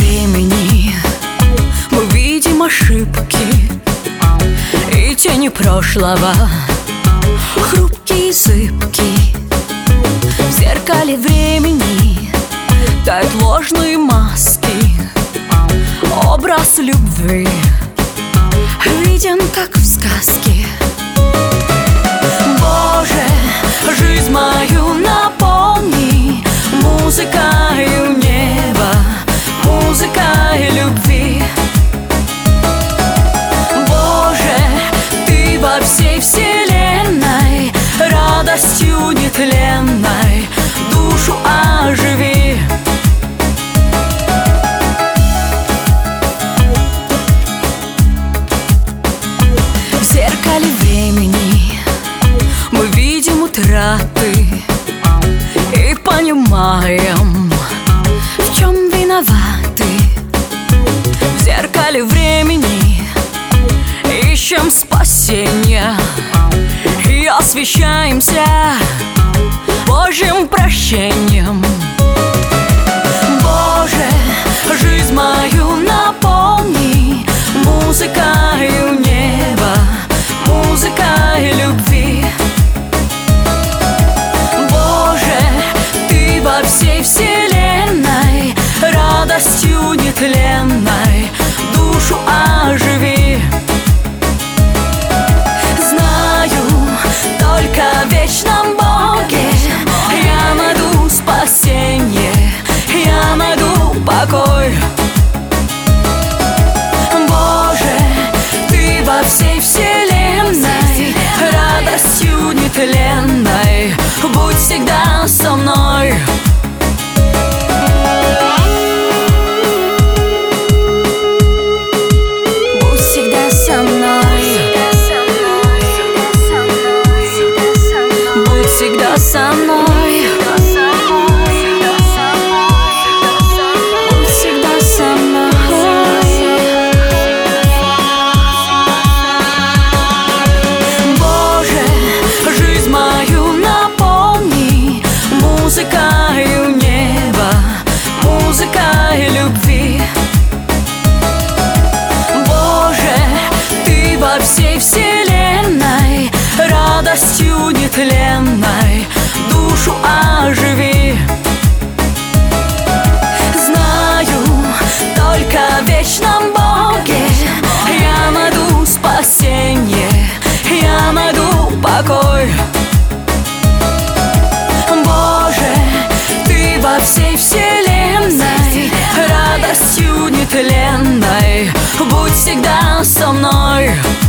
времени мы видим ошибки и тени прошлого, хрупкие и зыбкие. В зеркале времени тают ложные маски, образ любви виден, как в сказке. Боже, жизнь мою наполни музыкою неба, музыкой любви. Боже, Ты во всей вселенной радостью нетленной душу оживи. В зеркале времени мы видим утраты и понимаем, в чем виноваты. В зеркале времени ищем спасения и освещаемся Божьим прощением. Боже, жизнь мою наполни музыкою неба, музыкой любви. Боже, Ты во всей вселенной радостью нетленной душу оживи. Знаю, только в вечном Боге я найду спасение, я найду покой. Боже, Ты во всей вселенной радостью нетленной будь всегда со мной. Будь всегда со мной. Будь всегда со мной. Будь всегда со мной. Боже, жизнь мою наполни музыкою неба, музыкой любви. Боже, Ты во всей вселенной радостью нетленной душу оживи. Знаю, только в вечном Боге я найду спасение, я найду покой. Боже, Ты во всей вселенной радостью нетленной будь всегда со мной.